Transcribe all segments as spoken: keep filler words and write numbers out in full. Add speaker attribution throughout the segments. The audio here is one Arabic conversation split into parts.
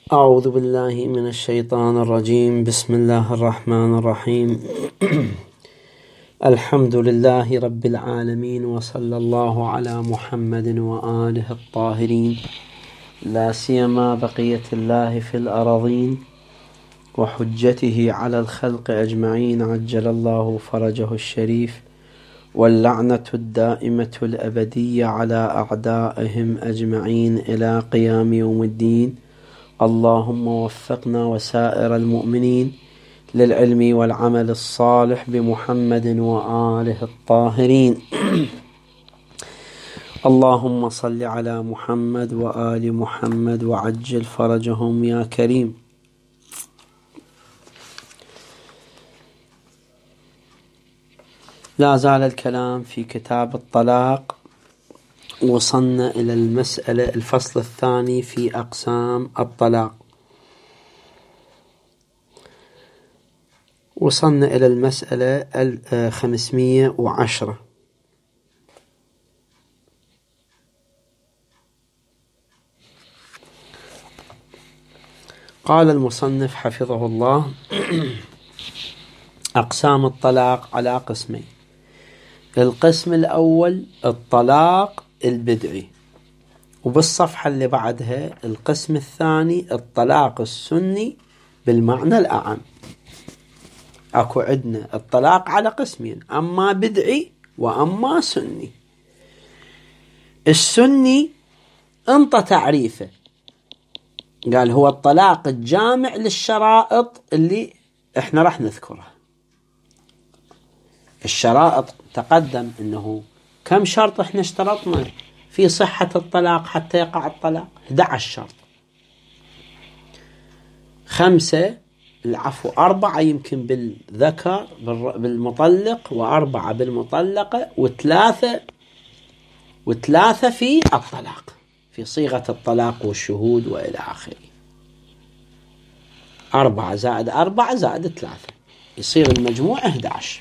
Speaker 1: أعوذ بالله من الشيطان الرجيم. بسم الله الرحمن الرحيم. الحمد لله رب العالمين، وصلى الله على محمد وآله الطاهرين، لا سيما بقية الله في الأراضين وحجته على الخلق أجمعين، عجل الله فرجه الشريف، واللعنة الدائمة الأبدية على أعدائهم أجمعين إلى قيام يوم الدين. اللهم وفقنا وسائر المؤمنين للعلم والعمل الصالح بمحمد وآله الطاهرين. اللهم صل على محمد وآل محمد وعجل فرجهم يا كريم. لا زال الكلام في كتاب الطلاق، وصلنا إلى المسألة الفصل الثاني في أقسام الطلاق. وصلنا إلى المسألة الخمسمية وعشرة. قال المصنف حفظه الله: أقسام الطلاق على قسمين. القسم الأول الطلاق البدعي، وبالصفحة اللي بعدها القسم الثاني الطلاق السني بالمعنى الأعم. أكو عندنا الطلاق على قسمين، أما بدعي وأما سني. السني انطى تعريفه، قال هو الطلاق الجامع للشرائط اللي احنا راح نذكرها. الشرائط تقدم انه كم شرط احنا اشترطنا في صحة الطلاق حتى يقع الطلاق؟ أحد عشر شرط. خمسة العفو أربعة يمكن بالذكر بالمطلق، وأربعة بالمطلقة، وثلاثة وثلاثة في الطلاق في صيغة الطلاق والشهود وإلى آخره. أربعة زائد أربعة زائد ثلاثة يصير المجموع أحد عشر.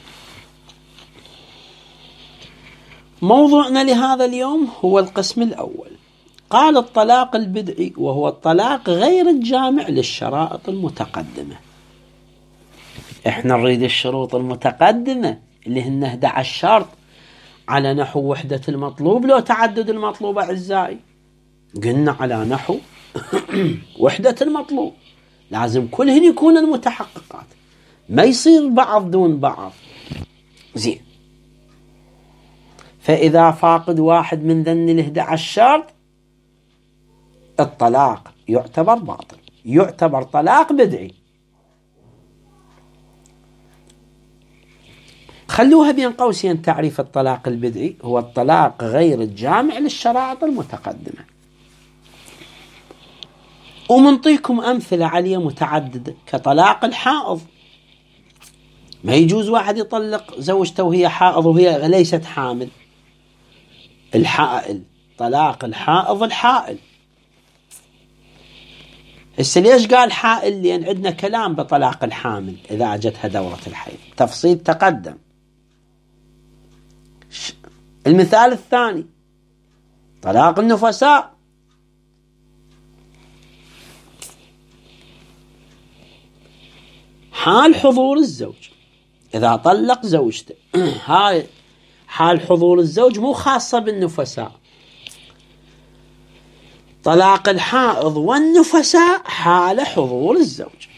Speaker 1: موضوعنا لهذا اليوم هو القسم الأول. قال الطلاق البدعي، وهو الطلاق غير الجامع للشرائط المتقدمة. احنا نريد الشروط المتقدمة اللي هن أحد عشر شرط، على نحو وحدة المطلوب لو تعدد المطلوب أعزائي. قلنا على نحو وحدة المطلوب لازم كلهن يكونن متحققات، ما يصير بعض دون بعض. زين، فإذا فاقد واحد من ذن الأحد عشر شرط الطلاق يعتبر باطل، يعتبر طلاق بدعي. خلوها بين قوسين تعريف الطلاق البدعي: هو الطلاق غير الجامع للشرائط المتقدمة. ومنطيكم أمثلة عليه متعددة، كطلاق الحائض. ما يجوز واحد يطلق زوجته وهي حائض وهي ليست حامل. الحائل، طلاق الحائض الحائل. هسه ليش قال حائل؟ لأن عندنا كلام بطلاق الحامل إذا أجتها دورة الحيض، تفصيل تقدم. المثال الثاني طلاق النفساء. حال حضور الزوج، إذا طلق زوجته هاي حال حضور الزوج، مو خاصة بالنفساء. طلاق الحائض والنفساء حال حضور الزوج.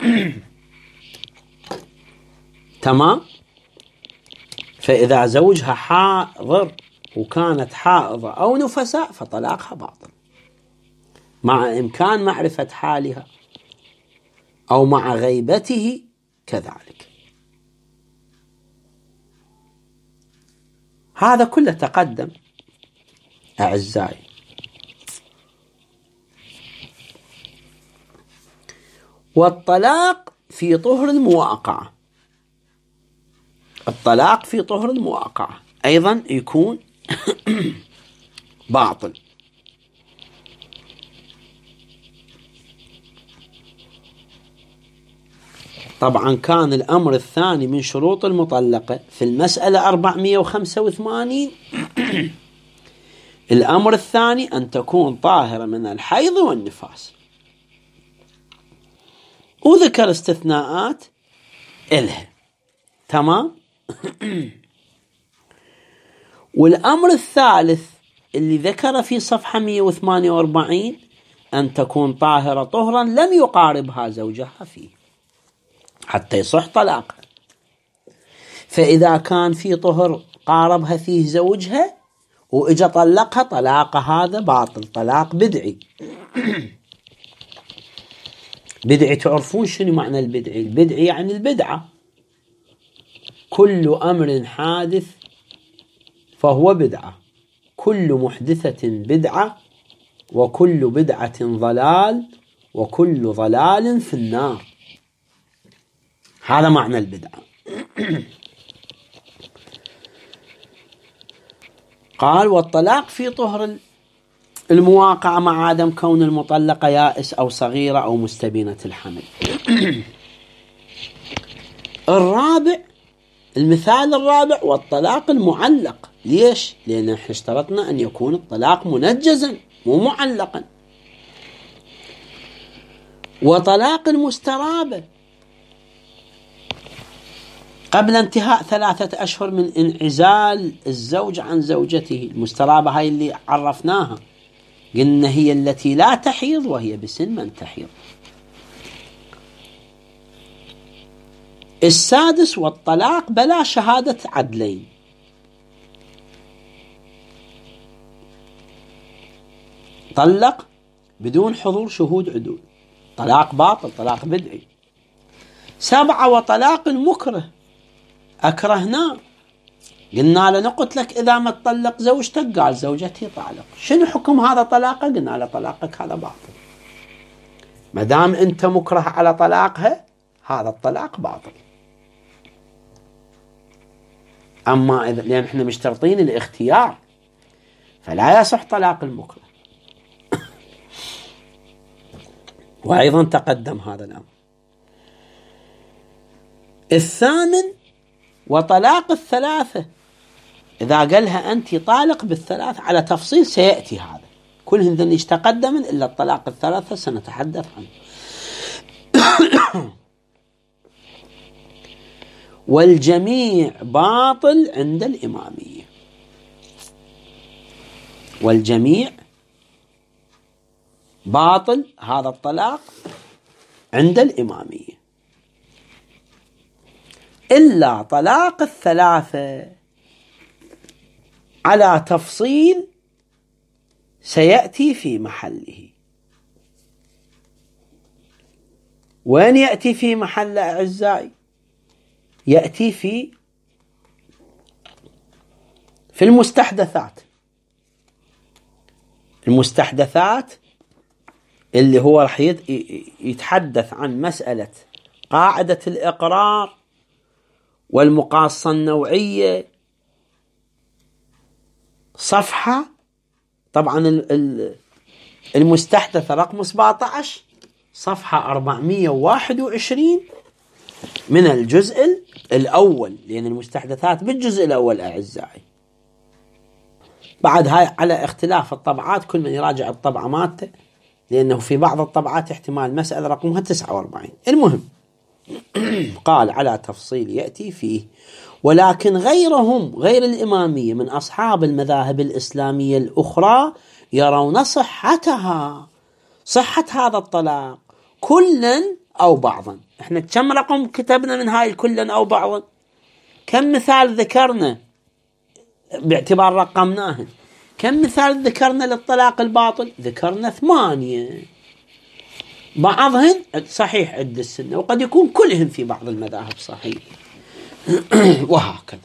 Speaker 1: تمام. فإذا زوجها حاضر وكانت حائضة أو نفساء فطلاقها باطل، مع إمكان معرفة حالها أو مع غيبته كذلك. هذا كله تقدم أعزائي. والطلاق في طهر المواقعة، الطلاق في طهر المواقعة أيضا يكون باطل. طبعا كان الأمر الثاني من شروط المطلقة في المسألة أربعمئة وخمسة وثمانين الأمر الثاني أن تكون طاهرة من الحيض والنفاس. وذكر استثناءات إلها. تمام. والأمر الثالث اللي ذكر في صفحة مئة وثمانية وأربعين أن تكون طاهرة طهرا لم يقاربها زوجها فيه حتى يصح طلاقها. فإذا كان في طهر قاربها فيه زوجها وإجا طلقها، طلاق هذا باطل، طلاق بدعي. بدعي تعرفون شنو معنى البدعي؟ البدعي يعني البدعة، كل أمر حادث فهو بدعة، كل محدثة بدعة، وكل بدعة ضلال، وكل ضلال في النار. هذا معنى البدعة. قال والطلاق في طهر المواقعة مع عدم كون المطلقة يائس أو صغيرة أو مستبينة الحمل. الرابع، المثال الرابع، والطلاق المعلق. ليش؟ لأن احنا اشترطنا أن يكون الطلاق منجزا مو معلقا. وطلاق المسترابة قبل انتهاء ثلاثة أشهر من انعزال الزوج عن زوجته. المسترابة هاي اللي عرفناها، قلنا هي التي لا تحيض وهي بسن من تحيض. السادس، والطلاق بلا شهادة عدلين. طلق بدون حضور شهود عدول، طلاق باطل، طلاق بدعي. سبعة، وطلاق المكره، أكرهناه، قلنا له نقول لك إذا ما تطلق زوجتك، قال زوجتي طالق، شنو حكم هذا طلاقه؟ قلنا له طلاقك هذا باطل، ما دام أنت مكره على طلاقها هذا الطلاق باطل. أما إذا، لأن إحنا مشترطين الاختيار، فلا يصح طلاق المكره. وأيضا تقدم هذا الأمر. الثامن، وطلاق الثلاثة، إذا قالها أنت طالق بالثلاث على تفصيل سيأتي هذا، كلهن ذنيش تقدم إلا الطلاق الثلاثة سنتحدث عنه. والجميع باطل عند الإمامية، والجميع باطل هذا الطلاق عند الإمامية إلا طلاق الثلاثة على تفصيل سيأتي في محله. وين يأتي في محل أعزائي؟ يأتي في في المستحدثات. المستحدثات اللي هو رح يتحدث عن مسألة قاعدة الإقرار والمقاصة النوعية. صفحة طبعا المستحدثة رقم سبعة عشر، صفحة أربعمئة وواحد وعشرين من الجزء الأول، لأن المستحدثات بالجزء الأول أعزائي. بعد هاي على اختلاف الطبعات، كل من يراجع الطبعة مالته، لأنه في بعض الطبعات احتمال مسألة رقمها تسعة وأربعين. المهم قال على تفصيل يأتي فيه. ولكن غيرهم غير الإمامية من أصحاب المذاهب الإسلامية الأخرى يرون صحتها، صحة هذا الطلاق كلا أو بعضا. احنا كم رقم كتبنا من هاي كلا أو بعضا؟ كم مثال ذكرنا باعتبار رقمناهن؟ كم مثال ذكرنا للطلاق الباطل؟ ذكرنا ثمانية، بعضهن صحيح عند السنة، وقد يكون كلهم في بعض المذاهب صحيح. وهكذا.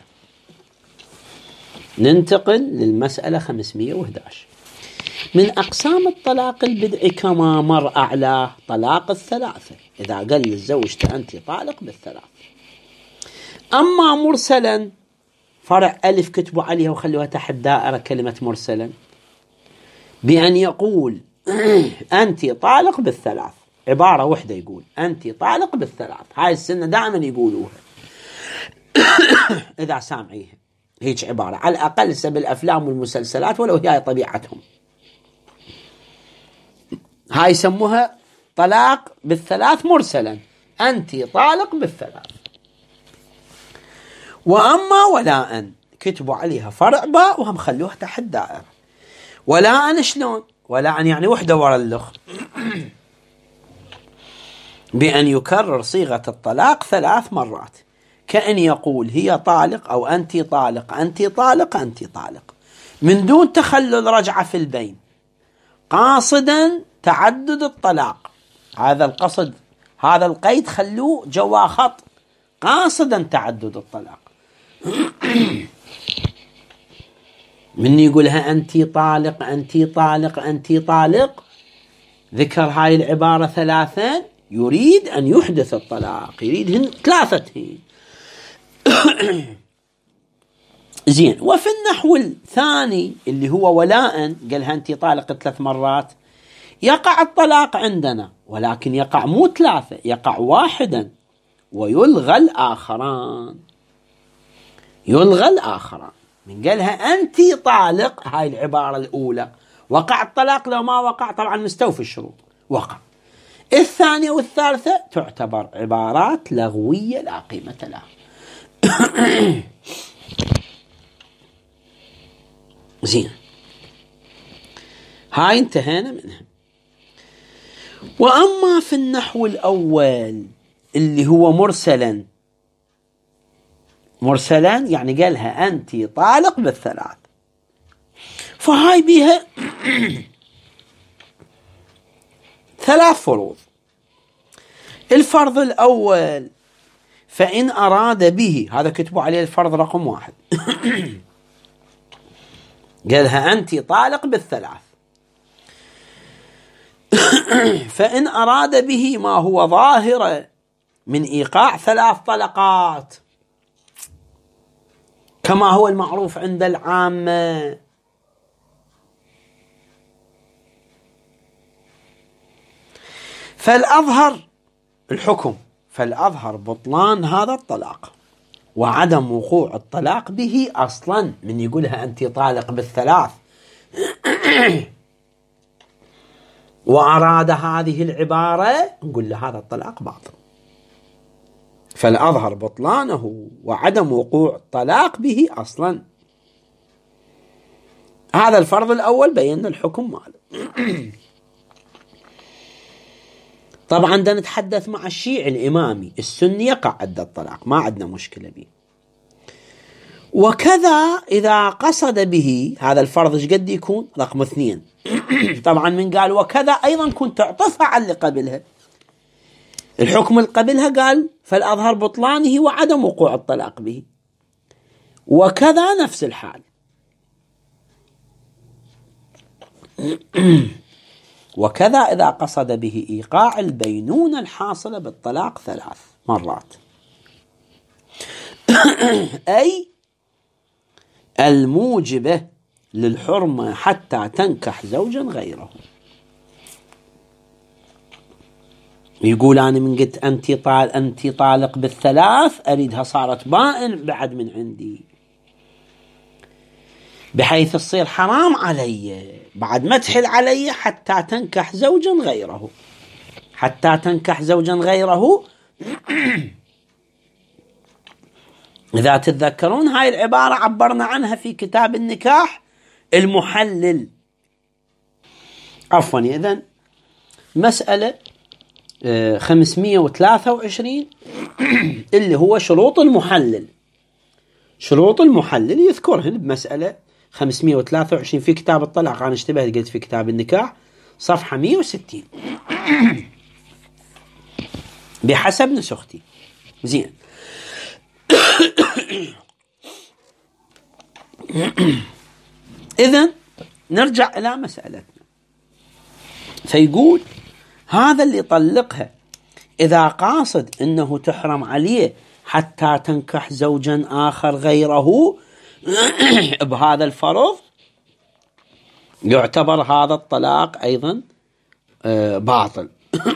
Speaker 1: ننتقل للمسألة خمسمئة وأحد عشر. من أقسام الطلاق البدعي كما مر أعلاه طلاق الثلاثة، إذا قال للزوج أنت طالق بالثلاثة. أما مرسلا، فرع ألف كتبوا عليها وخلوها تحت دائرة كلمة مرسلا، بأن يقول أنت طالق بالثلاث، عبارة واحدة يقول أنت طالق بالثلاث. هاي السنة دائما يقولوها إذا سامعيها، هيك عبارة على الأقل سب الأفلام والمسلسلات ولو هي طبيعتهم. هاي يسموها طلاق بالثلاث مرسلا، أنت طالق بالثلاث. وأما ولاء كتبوا عليها فرع باء وهم خلوها تحت دائرة. ولاء شلون؟ ولاء يعني وحدة ورا الأخ بأن يكرر صيغة الطلاق ثلاث مرات، كأن يقول هي طالق أو أنت طالق أنت طالق أنت طالق، من دون تخلل رجعة في البين، قاصدا تعدد الطلاق. هذا القصد، هذا القيد خلوه جوا خط، قاصدا تعدد الطلاق. من يقولها أنت طالق أنت طالق أنت طالق، ذكر هاي العبارة ثلاثا، يريد أن يحدث الطلاق، يريدهن ثلاثتهن. زين. وفي النحو الثاني اللي هو ولاء، قالها أنت طالق ثلاث مرات، يقع الطلاق عندنا، ولكن يقع مو ثلاثة، يقع واحدا ويلغى الآخران. يلغى الآخران. من قالها أنت طالق، هاي العبارة الأولى، وقع الطلاق. لو ما وقع طبعا مستوفي الشروط، وقع. الثانية والثالثة تعتبر عبارات لغوية لا قيمة لها. زين. هاي انتهينا منها. وأما في النحو الأول اللي هو مرسلا، مرسلا يعني قالها أنت طالق بالثلاث، فهاي بيها ثلاث فروض. الفرض الأول، فإن أراد به، هذا كتبوا عليه الفرض رقم واحد. قالها أنت طالق بالثلاث، فإن أراد به ما هو ظاهر من إيقاع ثلاث طلقات كما هو المعروف عند العامة، فالأظهر الحكم، فالأظهر بطلان هذا الطلاق وعدم وقوع الطلاق به أصلا. من يقولها أنت طالق بالثلاث وأراد هذه العبارة، نقول له هذا الطلاق باطل، فالأظهر بطلانه وعدم وقوع الطلاق به أصلا. هذا الفرض الأول بينا الحكم ماله. طبعا دا نتحدث مع الشيعي الإمامي السني يقع عدة الطلاق، ما عندنا مشكلة به. وكذا إذا قصد به، هذا الفرض ايش قد يكون؟ رقم اثنين. طبعا من قال وكذا أيضا كنت تعطفها على اللي قبلها، الحكم اللي قبلها قال فالأظهر بطلانه وعدم وقوع الطلاق به، وكذا نفس الحال. وكذا إذا قصد به إيقاع البينونة الحاصلة بالطلاق ثلاث مرات، أي الموجبة للحرمة حتى تنكح زوجا غيره. يقول أنا من قلت أنت طال أنت طالق بالثلاث أريدها صارت بائن بعد من عندي، بحيث تصير حرام علي بعد ما تحل علي حتى تنكح زوجا غيره. حتى تنكح زوجا غيره. إذا تتذكرون هاي العبارة عبرنا عنها في كتاب النكاح المحلل. عفوا، إذن مسألة خمسمائة وثلاثة وعشرين اللي هو شروط المحلل. شروط المحلل يذكرهن بمسألة خمسمائة وثلاثة وعشرين في كتاب الطلاق. أنا اشتبهت قلت في كتاب النكاح صفحة مئة وستين بحسب نسختي. زين. إذن نرجع إلى مسألتنا. فيقول هذا اللي يطلقها إذا قاصد أنه تحرم عليه حتى تنكح زوجا آخر غيره بهذا الفرض، يعتبر هذا الطلاق أيضا باطل.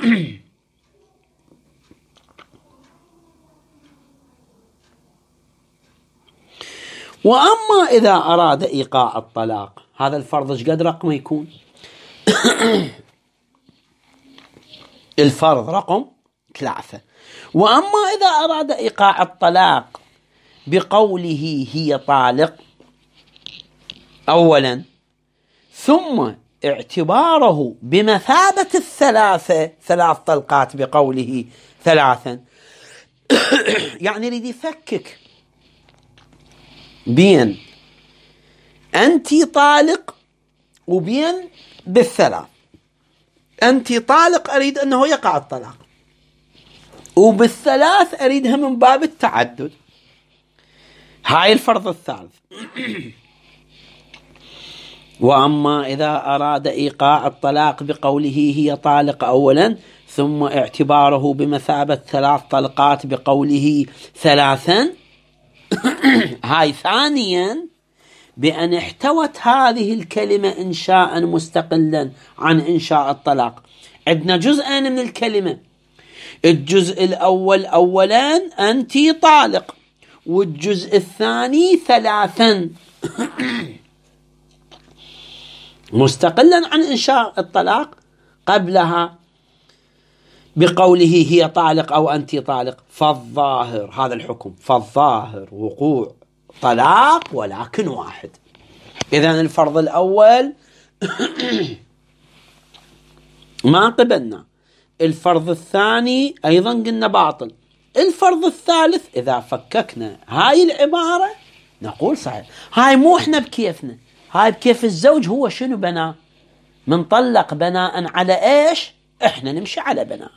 Speaker 1: وأما إذا أراد إيقاع الطلاق، هذا الفرض ايش قد رقمه يكون؟ الفرض رقم ثلاثة. وأما إذا أراد إيقاع الطلاق بقوله هي طالق أولا ثم اعتباره بمثابة الثلاثة ثلاث طلقات بقوله ثلاثا، يعني يريد يفكك بين أنت طالق وبين بالثلاث. أنت طالق أريد أنه يقع الطلاق، وبالثلاث أريدها من باب التعدد. هاي الفرض الثالث. وأما إذا أراد إيقاع الطلاق بقوله هي طالق أولا ثم اعتباره بمثابة ثلاث طلقات بقوله ثلاثا، هاي ثانيا بأن احتوت هذه الكلمة إنشاء مستقلا عن إنشاء الطلاق. عندنا جزءان من الكلمة، الجزء الأول أولا أنت طالق، والجزء الثاني ثلاثا مستقلا عن إنشاء الطلاق قبلها بقوله هي طالق أو أنت طالق. فالظاهر هذا الحكم، فالظاهر وقوع طلاق ولكن واحد. إذن الفرض الأول ما قبلنا، الفرض الثاني أيضا قلنا باطل، الفرض الثالث إذا فككنا هاي العبارة نقول صحيح. هاي مو إحنا بكيفنا، هاي بكيف الزوج. هو شنو بناء؟ من طلق بناء على إيش؟ إحنا نمشي على بناء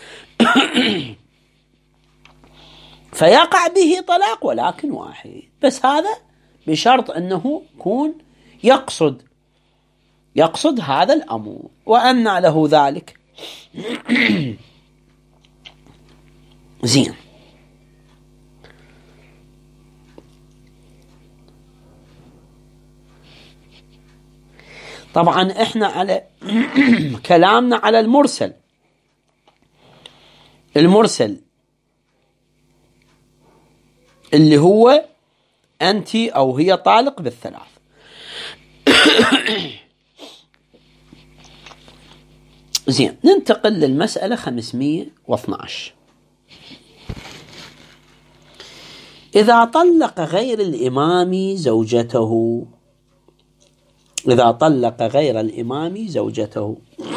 Speaker 1: فيقع به طلاق ولكن واحد، بس هذا بشرط أنه يكون يقصد يقصد هذا الأمر. وأن له ذلك زين. طبعا احنا على كلامنا على المرسل. المرسل اللي هو أنت أو هي طالق بالثلاث. زين، ننتقل للمسألة خمسمائة واثناشر. إذا طلق غير الإمام زوجته، إذا طلق غير الإمام زوجته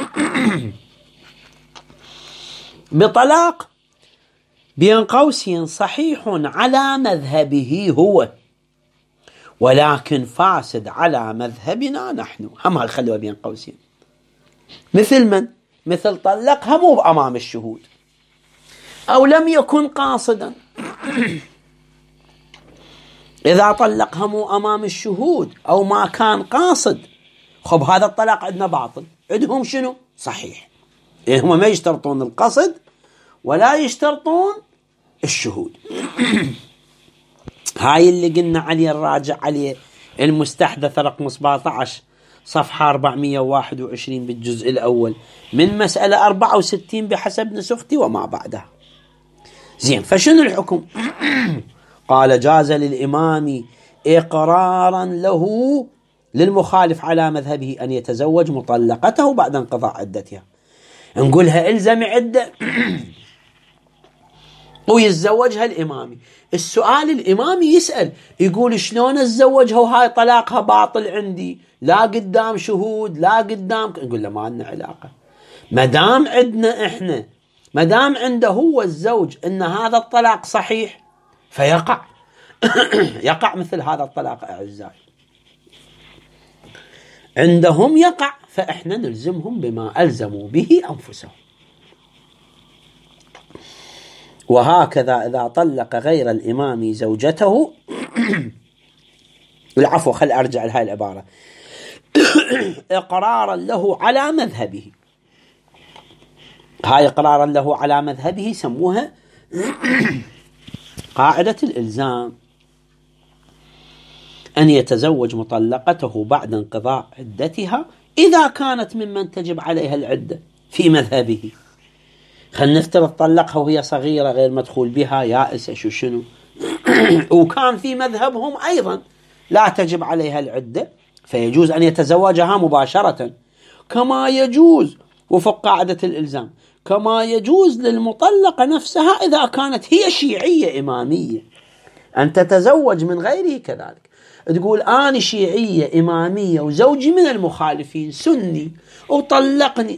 Speaker 1: بطلاق بين قوسين صحيح على مذهبه هو ولكن فاسد على مذهبنا نحن. هم هالخلوة بين قوسين. مثل من؟ مثل طلقها مو أمام الشهود أو لم يكن قاصدا. إذا طلقها مو أمام الشهود أو ما كان قاصد، خب هذا الطلاق عندنا باطل. عندهم شنو؟ صحيح. إيه، هم ما يشترطون القصد ولا يشترطون الشهود. هاي اللي قلنا عليه الراجع عليه المستحدث رقم سبعة عشر صفحة أربعمائة وواحد وعشرين بالجزء الأول من مسألة أربعة وستين بحسب نسختي وما بعدها. زين، فشنو الحكم؟ قال جاز للإمام إقرارا له للمخالف على مذهبه أن يتزوج مطلقته بعد انقضاء عدتها. نقولها إلزمي عدة ويتزوجها الإمامي. السؤال الإمامي يسأل يقول شلون أتزوجها وهاي طلاقها باطل عندي، لا قدام شهود لا قدام. نقول له ما عندنا علاقة، مدام عندنا إحنا مدام عنده هو الزوج إن هذا الطلاق صحيح فيقع. يقع مثل هذا الطلاق أعزائي، عندهم يقع، فإحنا نلزمهم بما ألزموا به أنفسهم. وهكذا إذا طلق غير الإمام زوجته العفو خل أرجع لهاي العبارة إقرارا له على مذهبه. هاي إقرارا له على مذهبه سموها قاعدة الإلزام، أن يتزوج مطلقته بعد انقضاء عدتها إذا كانت ممن تجب عليها العدة في مذهبه. خلينا نفترض طلقها وهي صغيرة غير مدخول بها يائسة شو شنو وكان في مذهبهم أيضا لا تجب عليها العدة، فيجوز أن يتزوجها مباشرة كما يجوز وفق قاعدة الإلزام، كما يجوز للمطلقة نفسها إذا كانت هي شيعية إمامية أن تتزوج من غيره كذلك. تقول أنا شيعية إمامية وزوجي من المخالفين سني وطلقني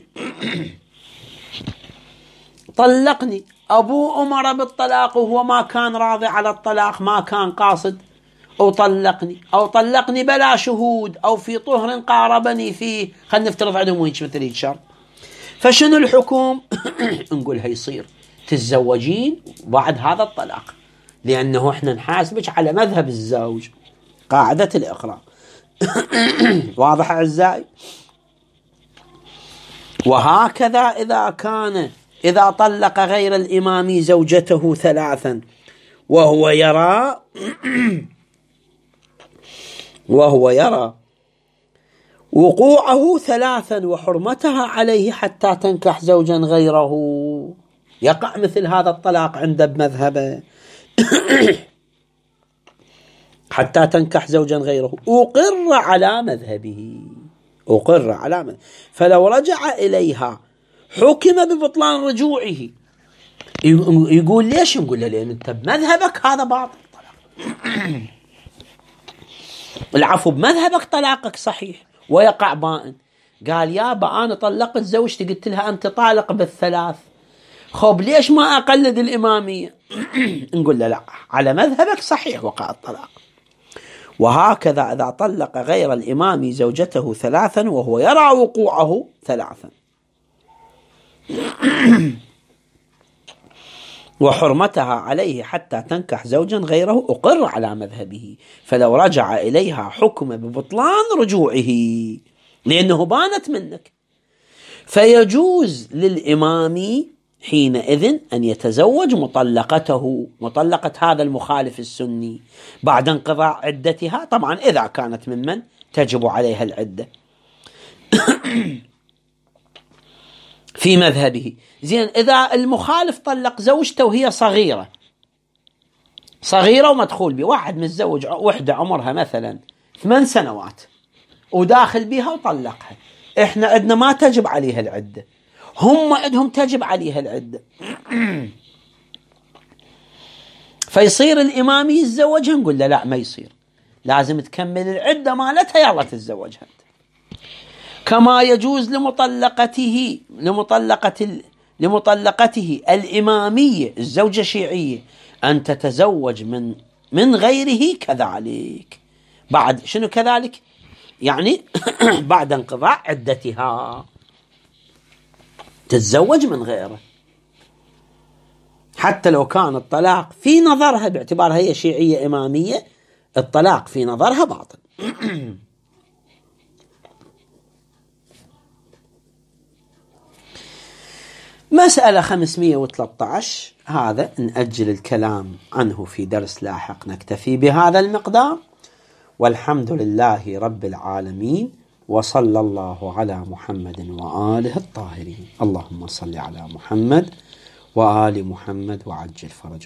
Speaker 1: طلقني أبوه أمر بالطلاق وهو ما كان راضي على الطلاق، ما كان قاصد، أو طلقني أو طلقني بلا شهود أو في طهر قاربني فيه، خلينا نفترض عندهم ويش مثل الشر. فشنو الحكم؟ نقولها يصير تتزوجين بعد هذا الطلاق، لأنه احنا نحاسبك على مذهب الزوج، قاعدة الإقرار. واضح أعزائي؟ وهكذا إذا كان إذا طلق غير الإمام زوجته ثلاثا وهو يرى وهو يرى وقوعه ثلاثا وحرمتها عليه حتى تنكح زوجا غيره، يقع مثل هذا الطلاق عند بمذهبه. حتى تنكح زوجا غيره أقر على مذهبه، أقر على مذهبه، فلو رجع إليها حكم ببطلان رجوعه. يقول ليش؟ نقول له لأن أنت بمذهبك هذا باطل طلاق. العفو، بمذهبك طلاقك صحيح ويقع بائن. قال يابا أنا طلقت زوجتي، قلت لها أنت طالق بالثلاث، خب ليش ما أقلد الإمامية؟ نقول له لا، على مذهبك صحيح وقع الطلاق. وهكذا إذا طلق غير الإمام زوجته ثلاثا وهو يرى وقوعه ثلاثا وحرمتها عليه حتى تنكح زوجا غيره أقر على مذهبه، فلو رجع إليها حكم ببطلان رجوعه لأنه بانت منك. فيجوز للإمام حينئذ أن يتزوج مطلقته، مطلقة هذا المخالف السني، بعد انقضاء عدتها، طبعا إذا كانت ممن تجب عليها العدة في مذهبه. زين، إذا المخالف طلق زوجته وهي صغيرة صغيرة ومدخول بها، واحد متزوج وحدة عمرها مثلا ثمان سنوات وداخل بها وطلقها، إحنا عندنا ما تجب عليها العدة، هم عندهم تجب عليها العدة. فيصير الإمام يتزوجها، نقول له لا ما يصير، لازم تكمل العدة مالتها يلا تتزوجها. كما يجوز لمطلقته لمطلقة لمطلقته الإمامية الزوجة الشيعية أن تتزوج من من غيره كذلك. بعد شنو كذلك؟ يعني بعد انقضاء عدتها تتزوج من غيره، حتى لو كان الطلاق في نظرها باعتبارها هي شيعية إمامية الطلاق في نظرها باطل. مسألة خمسمائة وثلاثة عشر، هذا نأجل الكلام عنه في درس لاحق، نكتفي بهذا المقدار، والحمد لله رب العالمين، وصلى الله على محمد وآله الطاهرين. اللهم صل على محمد وآل محمد وعجل فرجه.